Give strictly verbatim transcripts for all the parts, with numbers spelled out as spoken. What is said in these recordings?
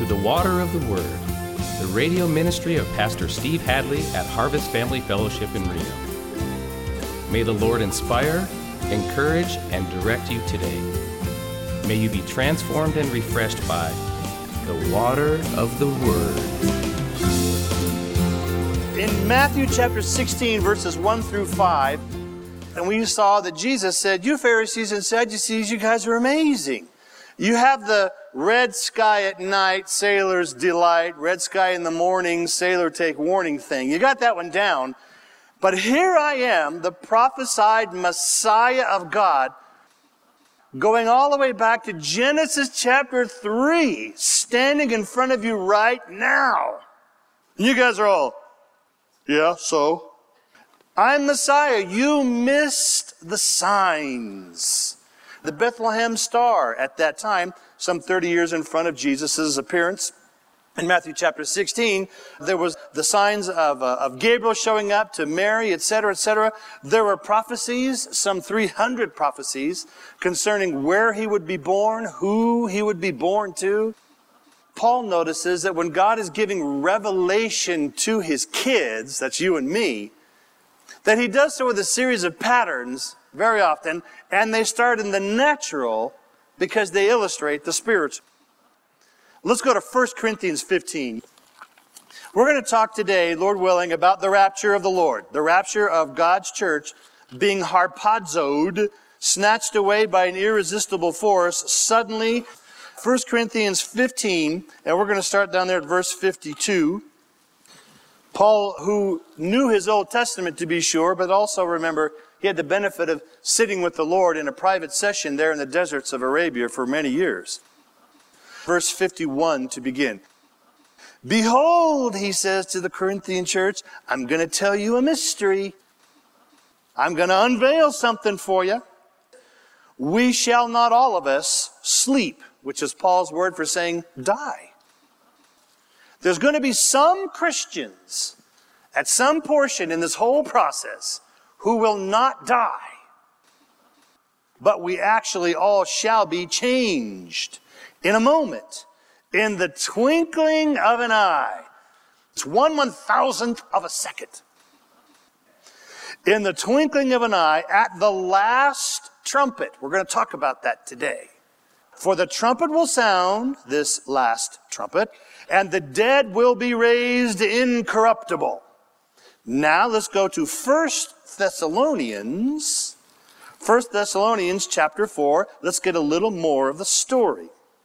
the Water of the Word, the radio ministry of Pastor Steve Hadley at Harvest Family Fellowship in Reno. May the Lord inspire, encourage, and direct you today. May you be transformed and refreshed by the water of the Word. In Matthew chapter sixteen, verses one through five, and we saw that Jesus said, "You Pharisees and Sadducees, you guys are amazing. You have the red sky at night, sailor's delight, red sky in the morning, sailor take warning thing. You got that one down. But here I am, the prophesied Messiah of God, going all the way back to Genesis chapter three, standing in front of you right now. And you guys are all, yeah, so? I'm Messiah. You missed the signs. The Bethlehem star at that time, some thirty years in front of Jesus' appearance. In Matthew chapter sixteen, there was the signs of, uh, of Gabriel showing up to Mary, et cetera, et cetera. There were prophecies, some three hundred prophecies, concerning where he would be born, who he would be born to. Paul notices that when God is giving revelation to his kids, that's you and me, that he does so with a series of patterns very often, and they start in the natural because they illustrate the spiritual. Let's go to First Corinthians fifteen. We're going to talk today, Lord willing, about the rapture of the Lord, the rapture of God's church being harpazoed, snatched away by an irresistible force, suddenly. First Corinthians fifteen, and we're going to start down there at verse fifty-two. Paul, who knew his Old Testament to be sure, but also remember, he had the benefit of sitting with the Lord in a private session there in the deserts of Arabia for many years. Verse fifty-one to begin. Behold, he says to the Corinthian church, I'm going to tell you a mystery. I'm going to unveil something for you. We shall not all of us sleep, which is Paul's word for saying die. There's going to be some Christians at some portion in this whole process who will not die. But we actually all shall be changed in a moment, in the twinkling of an eye. It's one one thousandth of a second. In the twinkling of an eye, at the last trumpet. We're going to talk about that today. For the trumpet will sound, this last trumpet, and the dead will be raised incorruptible. Now let's go to First Thessalonians. First Thessalonians chapter four. Let's get a little more of the story.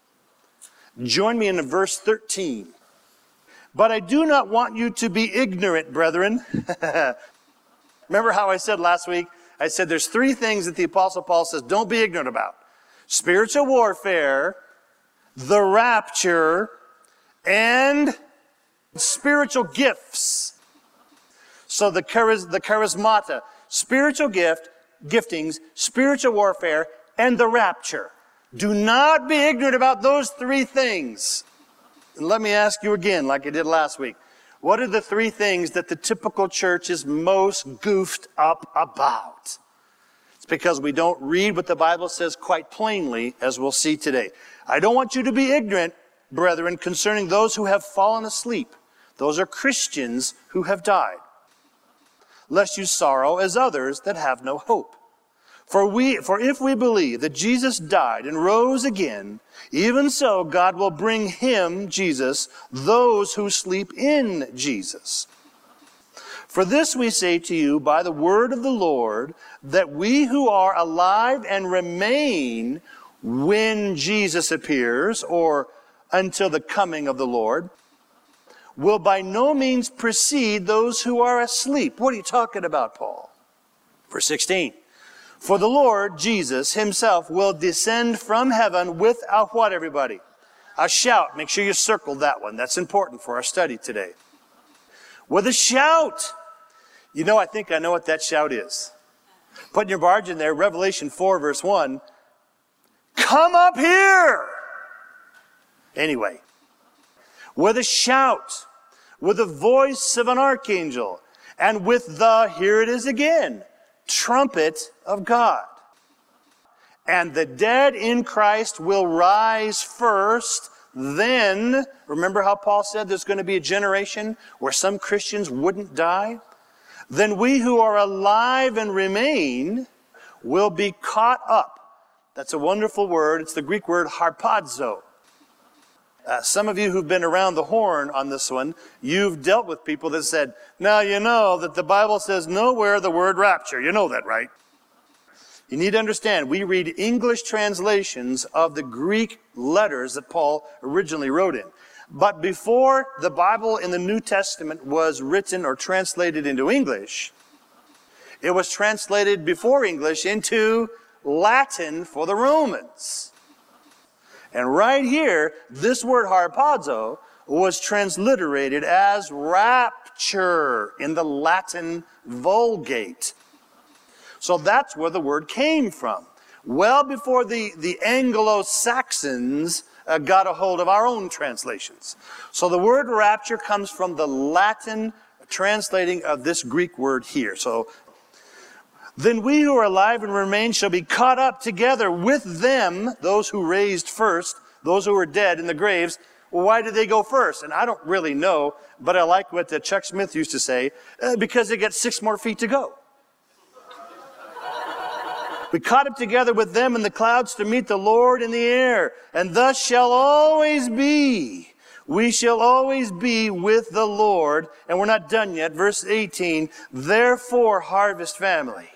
Join me in verse thirteen. But I do not want you to be ignorant, brethren. Remember how I said last week? I said there's three things that the Apostle Paul says don't be ignorant about. Spiritual warfare, the rapture, and spiritual gifts. So the, charis- the charismata, spiritual gift, giftings, spiritual warfare, and the rapture. Do not be ignorant about those three things. And let me ask you again, like I did last week. What are the three things that the typical church is most goofed up about? It's because we don't read what the Bible says quite plainly, as we'll see today. I don't want you to be ignorant, brethren, concerning those who have fallen asleep. Those are Christians who have died. Lest you sorrow as others that have no hope. For we, for if we believe that Jesus died and rose again, even so God will bring him, Jesus, those who sleep in Jesus. For this we say to you by the word of the Lord, that we who are alive and remain when Jesus appears, or until the coming of the Lord, will by no means precede those who are asleep. What are you talking about, Paul? Verse sixteen. For the Lord Jesus himself will descend from heaven with a what, everybody? A shout. Make sure you circle that one. That's important for our study today. With a shout. You know, I think I know what that shout is. Put in your margin there, Revelation four, verse one. Come up here! Anyway. With a shout. With the voice of an archangel. And with the, here it is again, trumpet of God. And the dead in Christ will rise first. Then, remember how Paul said there's going to be a generation where some Christians wouldn't die? Then we who are alive and remain will be caught up. That's a wonderful word. It's the Greek word harpazo. Uh, some of you who've been around the horn on this one, you've dealt with people that said, now you know that the Bible says nowhere the word rapture. You know that, right? You need to understand, we read English translations of the Greek letters that Paul originally wrote in. But before the Bible in the New Testament was written or translated into English, it was translated before English into Latin for the Romans. And right here, this word harpazo was transliterated as rapture in the Latin Vulgate. So that's where the word came from. Well before the, the Anglo-Saxons uh, got a hold of our own translations. So the word rapture comes from the Latin translating of this Greek word here. So, then we who are alive and remain shall be caught up together with them, those who raised first, those who were dead in the graves. Well, why did they go first? And I don't really know, but I like what uh, Chuck Smith used to say, uh, because they get six more feet to go. We caught up together with them in the clouds to meet the Lord in the air, and thus shall always be. We shall always be with the Lord. And we're not done yet. Verse eighteen, therefore, Harvest family,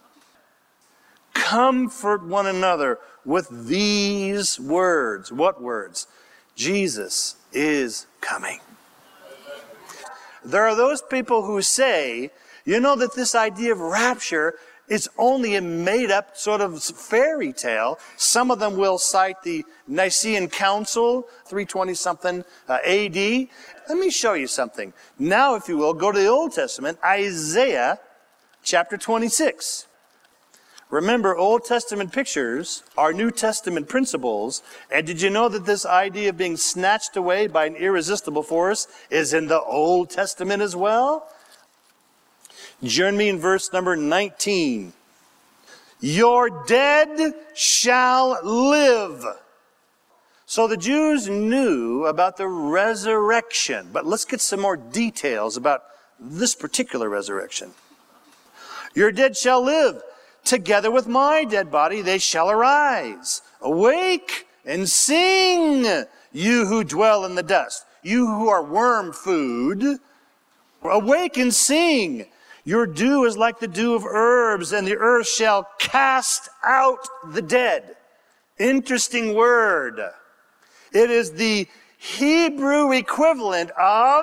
comfort one another with these words. What words? Jesus is coming. There are those people who say, you know, that this idea of rapture is only a made-up sort of fairy tale. Some of them will cite the Nicene Council, three twenty something uh, A D. Let me show you something. Now, if you will, go to the Old Testament, Isaiah chapter twenty-six. Remember, Old Testament pictures are New Testament principles. And did you know that this idea of being snatched away by an irresistible force is in the Old Testament as well? Join me in verse number nineteen. Your dead shall live. So the Jews knew about the resurrection. But let's get some more details about this particular resurrection. Your dead shall live. Together with my dead body they shall arise. Awake and sing, you who dwell in the dust, you who are worm food. Awake and sing. Your dew is like the dew of herbs, and the earth shall cast out the dead. Interesting word. It is the Hebrew equivalent of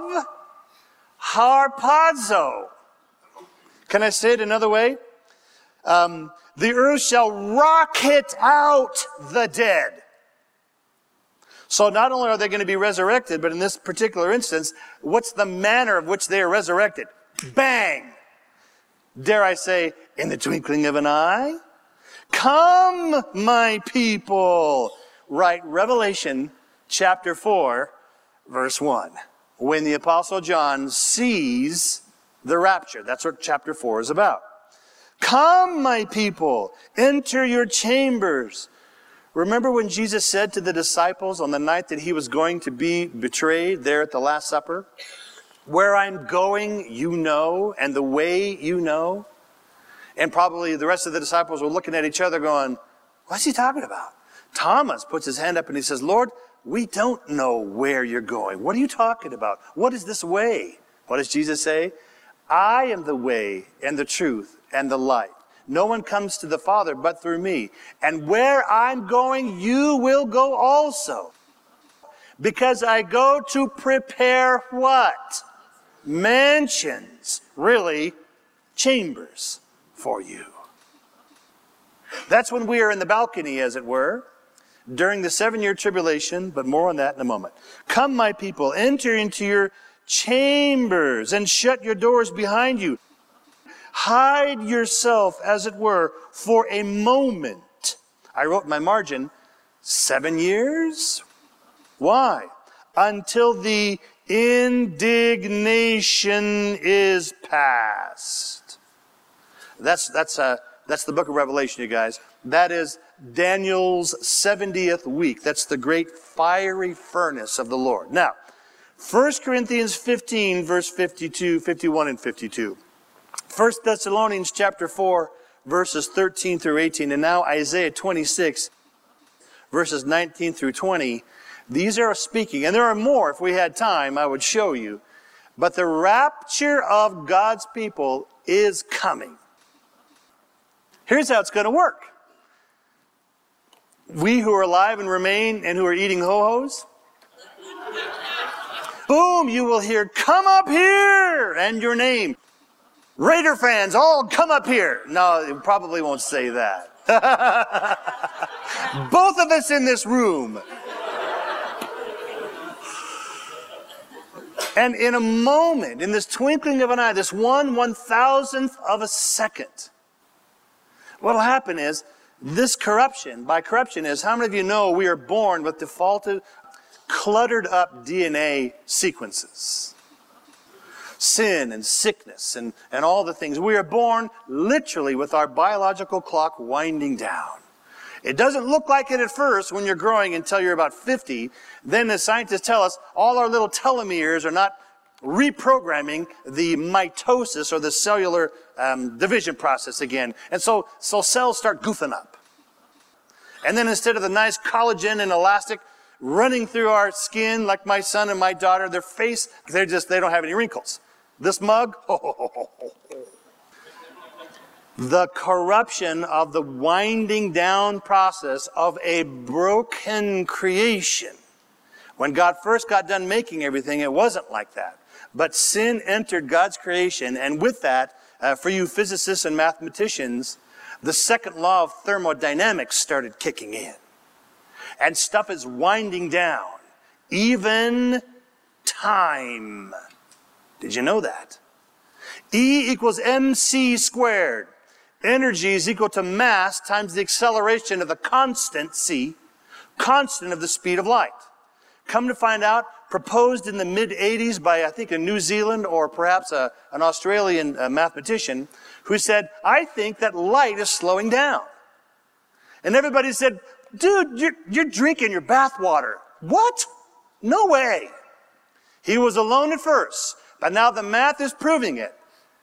harpazo. Can I say it another way? Um, the earth shall rocket out the dead. So not only are they going to be resurrected, but in this particular instance, what's the manner of which they are resurrected? Bang! Dare I say, in the twinkling of an eye? Come, my people! Right, Revelation chapter four, verse one. When the Apostle John sees the rapture. That's what chapter four is about. Come, my people, enter your chambers. Remember when Jesus said to the disciples on the night that he was going to be betrayed there at the Last Supper? Where I'm going, you know, and the way you know. And probably the rest of the disciples were looking at each other going, what's he talking about? Thomas puts his hand up and he says, Lord, we don't know where you're going. What are you talking about? What is this way? What does Jesus say? I am the way and the truth and the light. No one comes to the Father but through me. And where I'm going, you will go also. Because I go to prepare what? Mansions. Really, chambers for you. That's when we are in the balcony, as it were, during the seven-year tribulation, but more on that in a moment. Come, my people, enter into your chambers and shut your doors behind you. Hide yourself, as it were, for a moment. I wrote in my margin, seven years? Why? Until the indignation is past. That's, that's, uh, that's the book of Revelation, you guys. That is Daniel's seventieth week. That's the great fiery furnace of the Lord. Now, First Corinthians fifteen, verse fifty-two, fifty-one, and fifty-two. First Thessalonians chapter four, verses thirteen through eighteen. And now Isaiah twenty-six, verses nineteen through twenty. These are speaking, and there are more. If we had time, I would show you. But the rapture of God's people is coming. Here's how it's going to work. We who are alive and remain and who are eating ho-hos, boom, you will hear, "Come up here," and your name. Raider fans, all come up here. No, it probably won't say that. Both of us in this room. And in a moment, in this twinkling of an eye, this one one thousandth of a second, what will happen is, this corruption, by corruption is, how many of you know we are born with defaulted, cluttered up D N A sequences? Sin and sickness and, and all the things. We are born literally with our biological clock winding down. It doesn't look like it at first when you're growing until you're about fifty. Then the scientists tell us all our little telomeres are not reprogramming the mitosis or the cellular um, division process again. And so, so cells start goofing up. And then instead of the nice collagen and elastic running through our skin like my son and my daughter, their face, they're just, they don't have any wrinkles. This mug, ho, ho, ho, ho, ho. The corruption of the winding down process of a broken creation. When God first got done making everything, it wasn't like that. But sin entered God's creation, and with that, uh, for you physicists and mathematicians, the second law of thermodynamics started kicking in. And stuff is winding down. Even time. Did you know that? E equals mc squared. Energy is equal to mass times the acceleration of the constant c, constant of the speed of light. Come to find out, proposed in the mid eighties by, I think, a New Zealand or perhaps a, an Australian uh, mathematician who said, "I think that light is slowing down." And everybody said, "Dude, you're, you're drinking your bath water." What? No way. He was alone at first, but now the math is proving it.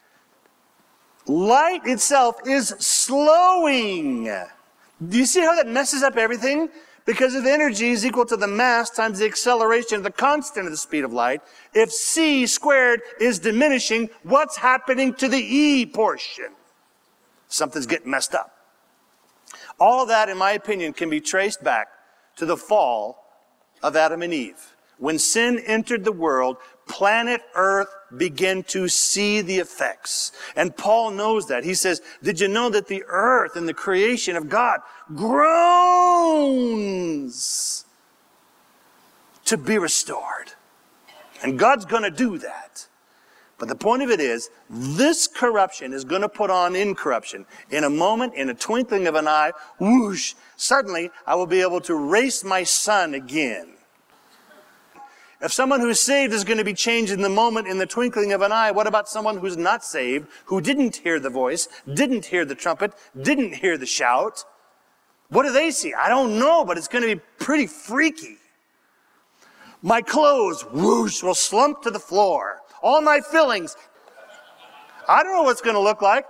Light itself is slowing. Do you see how that messes up everything? Because if energy is equal to the mass times the acceleration of the constant of the speed of light, if c squared is diminishing, what's happening to the e portion? Something's getting messed up. All of that, in my opinion, can be traced back to the fall of Adam and Eve. When sin entered the world, planet Earth began to see the effects. And Paul knows that. He says, did you know that the earth and the creation of God groans to be restored? And God's going to do that. But the point of it is, this corruption is going to put on incorruption. In a moment, in a twinkling of an eye, whoosh, suddenly I will be able to raise my son again. If someone who's saved is going to be changed in the moment, in the twinkling of an eye, what about someone who's not saved, who didn't hear the voice, didn't hear the trumpet, didn't hear the shout? What do they see? I don't know, but it's going to be pretty freaky. My clothes, whoosh, will slump to the floor. All my fillings, I don't know what it's going to look like.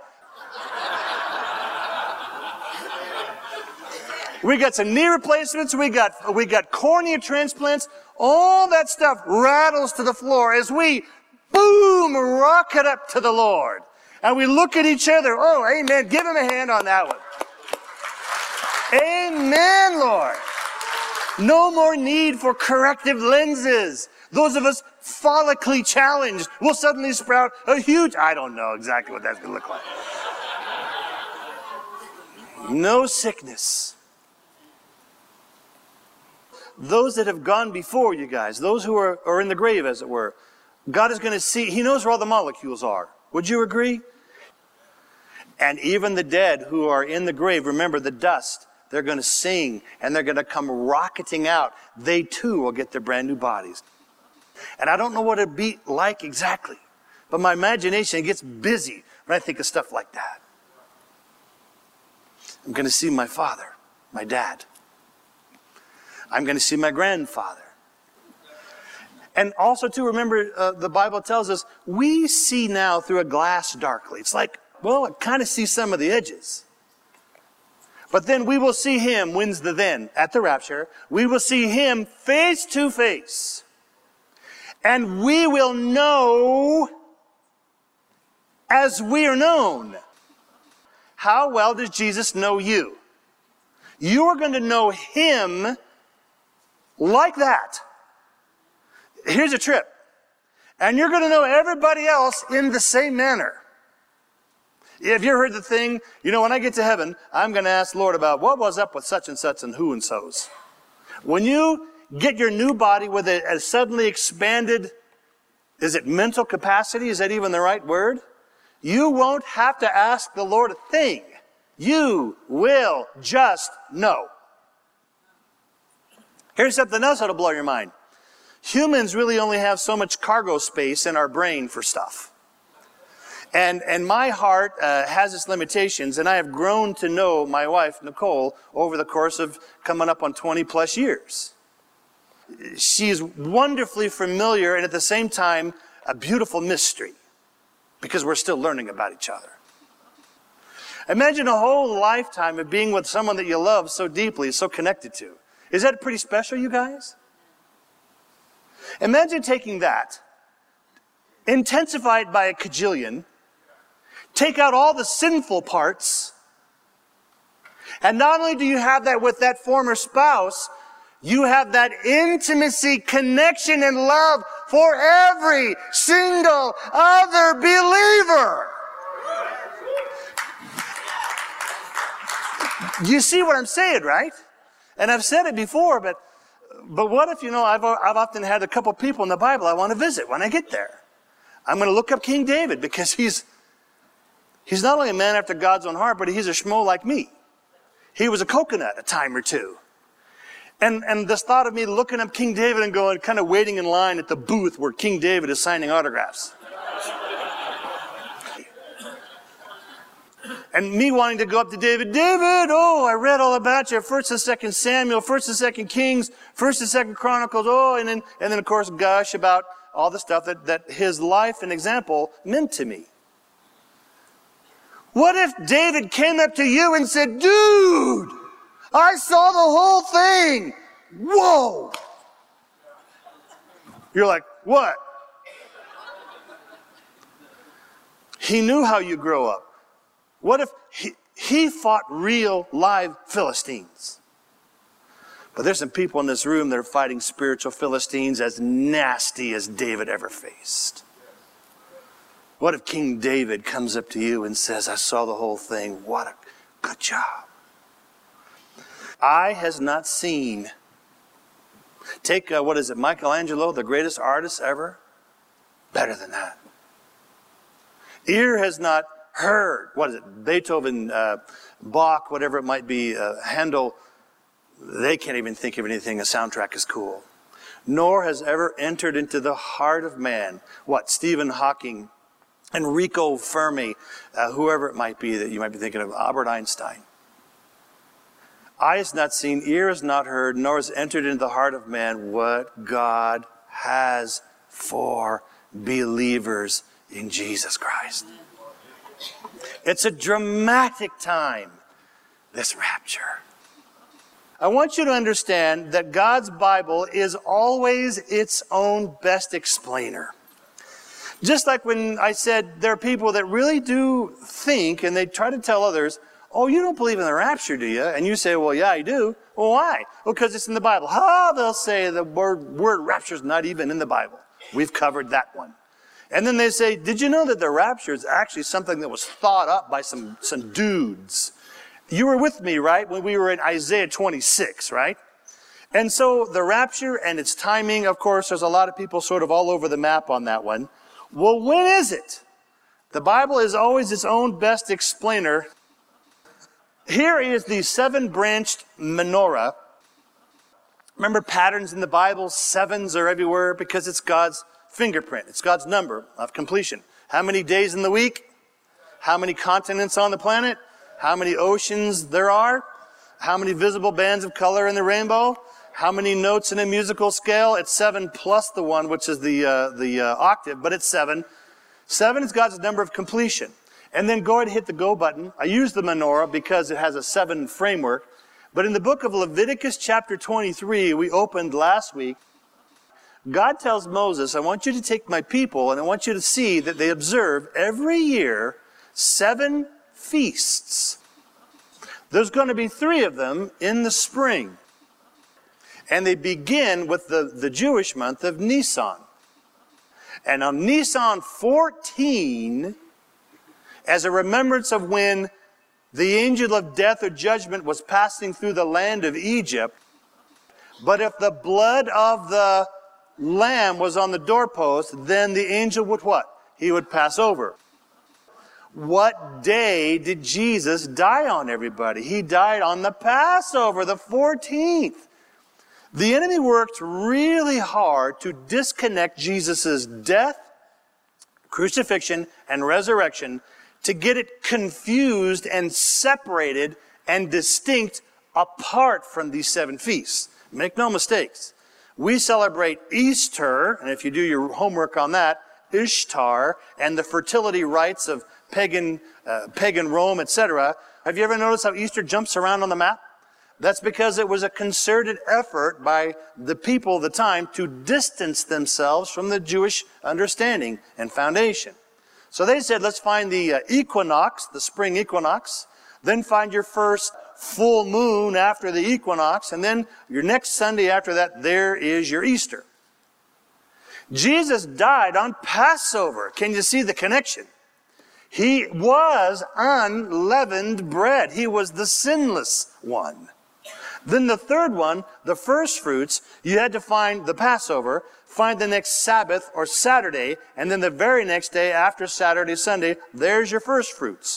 We got some knee replacements, we got, we got cornea transplants. All that stuff rattles to the floor as we, boom, rocket up to the Lord. And we look at each other. Oh, amen. Give him a hand on that one. Amen, Lord. No more need for corrective lenses. Those of us follically challenged will suddenly sprout a huge, I don't know exactly what that's going to look like. No sickness. Those that have gone before you guys, those who are, are in the grave, as it were, God is going to see, he knows where all the molecules are. Would you agree? And even the dead who are in the grave, remember the dust, they're going to sing and they're going to come rocketing out. They too will get their brand new bodies. And I don't know what it'd be like exactly, but my imagination gets busy when I think of stuff like that. I'm going to see my Father. my dad. I'm going to see my grandfather. And also, too, remember, uh, the Bible tells us, we see now through a glass darkly. It's like, well, I kind of see some of the edges. But then we will see him, when's the then? At the rapture. We will see him face to face. And we will know as we are known. How well does Jesus know you? You are going to know him like that. Here's a trip. And you're going to know everybody else in the same manner. Have you ever heard the thing, you know, when I get to heaven, I'm going to ask the Lord about what was up with such and such and who and so's. When you get your new body with a, a suddenly expanded, is it mental capacity? Is that even the right word? You won't have to ask the Lord a thing. You will just know. Here's something else that'll blow your mind. Humans really only have so much cargo space in our brain for stuff. And and my heart uh, has its limitations, and I have grown to know my wife, Nicole, over the course of coming up on twenty plus years. She's wonderfully familiar and at the same time a beautiful mystery because we're still learning about each other. Imagine a whole lifetime of being with someone that you love so deeply, so connected to. Is that pretty special, you guys? Imagine taking that, intensify it by a cajillion, take out all the sinful parts, and not only do you have that with that former spouse, you have that intimacy, connection, and love for every single other believer. You see what I'm saying, right? And I've said it before, but but what if, you know, I've I've often had a couple people in the Bible I want to visit when I get there. I'm going to look up King David because he's he's not only a man after God's own heart, but he's a schmo like me. He was a coconut a time or two. And and this thought of me looking up King David and going, kind of waiting in line at the booth where King David is signing autographs. And me wanting to go up to David, David, oh, I read all about you, First and Second Samuel, First and Second Kings, First and Second Chronicles, oh, and then and then of course gush about all the stuff that, that his life and example meant to me. What if David came up to you and said, dude, I saw the whole thing. Whoa. You're like, what? He knew how you grow up. What if he, he fought real, live Philistines? But there's some people in this room that are fighting spiritual Philistines as nasty as David ever faced. What if King David comes up to you and says, I saw the whole thing. What a good job. Eye has not seen. Take, uh, what is it, Michelangelo, the greatest artist ever? Better than that. Ear has not heard. What is it? Beethoven, uh, Bach, whatever it might be, uh, Handel. They can't even think of anything. A soundtrack is cool. Nor has ever entered into the heart of man. What? Stephen Hawking, Enrico Fermi, uh, whoever it might be that you might be thinking of, Albert Einstein. Eye has not seen, ear has not heard, nor has entered into the heart of man what God has for believers in Jesus Christ. It's a dramatic time, this rapture. I want you to understand that God's Bible is always its own best explainer. Just like when I said there are people that really do think and they try to tell others, oh, you don't believe in the rapture, do you? And you say, well, yeah, I do. Well, why? Well, because it's in the Bible. Oh, they'll say the word, word rapture is not even in the Bible. We've covered that one. And then they say, did you know that the rapture is actually something that was thought up by some, some dudes? You were with me, right, when we were in Isaiah twenty-six, right? And so the rapture and its timing, of course, there's a lot of people sort of all over the map on that one. Well, when is it? The Bible is always its own best explainer. Here is the seven-branched menorah. Remember patterns in the Bible? Sevens are everywhere because it's God's fingerprint. It's God's number of completion. How many days in the week? How many continents on the planet? How many oceans there are? How many visible bands of color in the rainbow? How many notes in a musical scale? It's seven plus the one, which is the uh, the uh, octave, but it's seven. Seven is God's number of completion. And then go ahead and hit the go button. I use the menorah because it has a seven framework. But in the book of Leviticus chapter twenty-three, we opened last week, God tells Moses, I want you to take my people and I want you to see that they observe every year seven feasts. There's going to be three of them in the spring. And they begin with the, the Jewish month of Nisan. And on Nisan fourteen, as a remembrance of when the angel of death or judgment was passing through the land of Egypt, but if the blood of the lamb was on the doorpost, then the angel would what? He would pass over. What day did Jesus die on, everybody? He died on the Passover, the fourteenth. The enemy worked really hard to disconnect Jesus' death, crucifixion, and resurrection to get it confused and separated and distinct apart from these seven feasts. Make no mistakes. We celebrate Easter, and if you do your homework on that, Ishtar, and the fertility rites of pagan, uh, pagan Rome, et cetera. Have you ever noticed how Easter jumps around on the map? That's because it was a concerted effort by the people of the time to distance themselves from the Jewish understanding and foundation. So they said, let's find the uh, equinox, the spring equinox, then find your first full moon after the equinox, and then your next Sunday after that, there is your Easter. Jesus died on Passover. Can you see the connection? He was unleavened bread. He was the sinless one. Then the third one, the first fruits, you had to find the Passover, find the next Sabbath or Saturday, and then the very next day after Saturday, Sunday, there's your first fruits.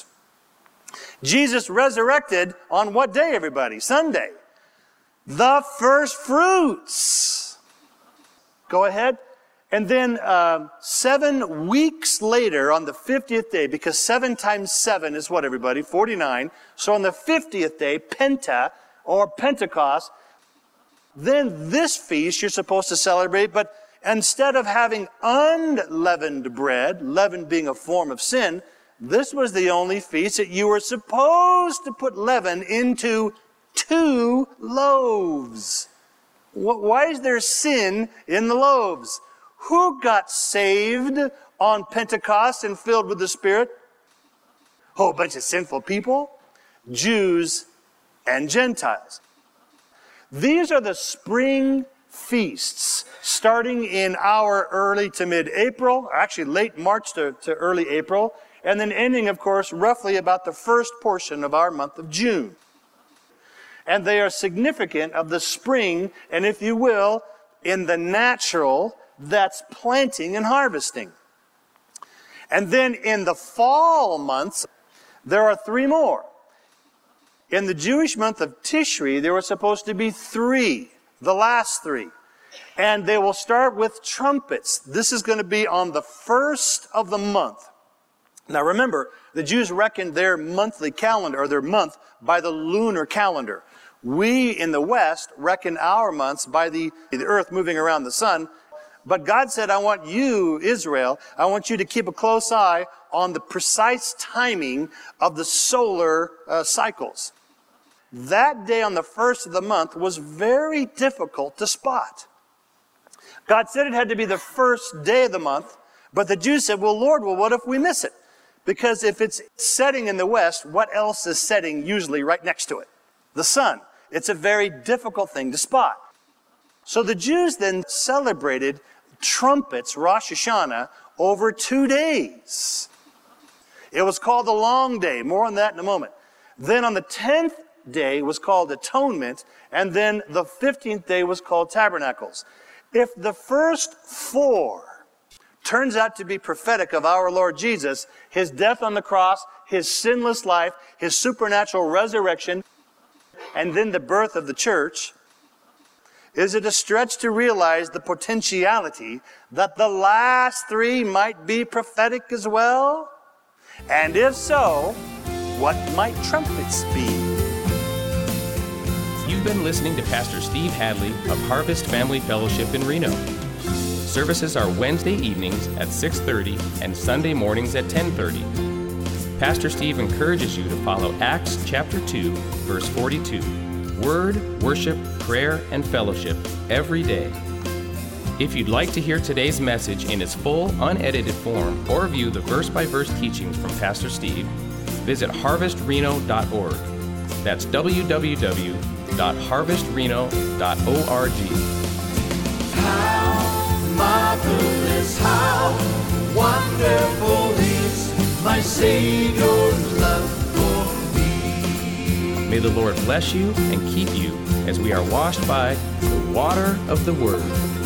Jesus resurrected on what day, everybody? Sunday. The first fruits. Go ahead. And then uh, seven weeks later, on the fiftieth day, because seven times seven is what, everybody? forty-nine. So on the fiftieth day, Penta, or Pentecost, then this feast you're supposed to celebrate, but instead of having unleavened bread, leaven being a form of sin, this was the only feast that you were supposed to put leaven into two loaves. Why is there sin in the loaves? Who got saved on Pentecost and filled with the Spirit? A whole bunch of sinful people, Jews and Gentiles. These are the spring feasts, starting in our early to mid-April, actually late March to, to early April, and then ending, of course, roughly about the first portion of our month of June. And they are significant of the spring, and if you will, in the natural, that's planting and harvesting. And then in the fall months, there are three more. In the Jewish month of Tishri, there were supposed to be three, the last three. And they will start with trumpets. This is going to be on the first of the month. Now remember, the Jews reckoned their monthly calendar, or their month, by the lunar calendar. We in the West reckon our months by the, the earth moving around the sun. But God said, I want you, Israel, I want you to keep a close eye on the precise timing of the solar uh, cycles. That day on the first of the month was very difficult to spot. God said it had to be the first day of the month, but the Jews said, well, Lord, well, what if we miss it? Because if it's setting in the west, what else is setting usually right next to it? The sun. It's a very difficult thing to spot. So the Jews then celebrated trumpets, Rosh Hashanah, over two days. It was called the long day. More on that in a moment. Then on the tenth day was called atonement, and then the fifteenth day was called tabernacles. If the first four turns out to be prophetic of our Lord Jesus, his death on the cross, his sinless life, his supernatural resurrection, and then the birth of the church, is it a stretch to realize the potentiality that the last three might be prophetic as well? And if so, what might trumpets be? been listening to Pastor Steve Hadley of Harvest Family Fellowship in Reno. Services are Wednesday evenings at six thirty and Sunday mornings at ten thirty. Pastor Steve encourages you to follow Acts chapter two, verse forty-two. Word, worship, prayer, and fellowship every day. If you'd like to hear today's message in its full, unedited form or view the verse-by-verse teachings from Pastor Steve, visit harvest reno dot org. That's w w w dot harvest reno dot org. How marvelous, how wonderful is my Savior's love for me. May the Lord bless you and keep you as we are washed by the water of the Word.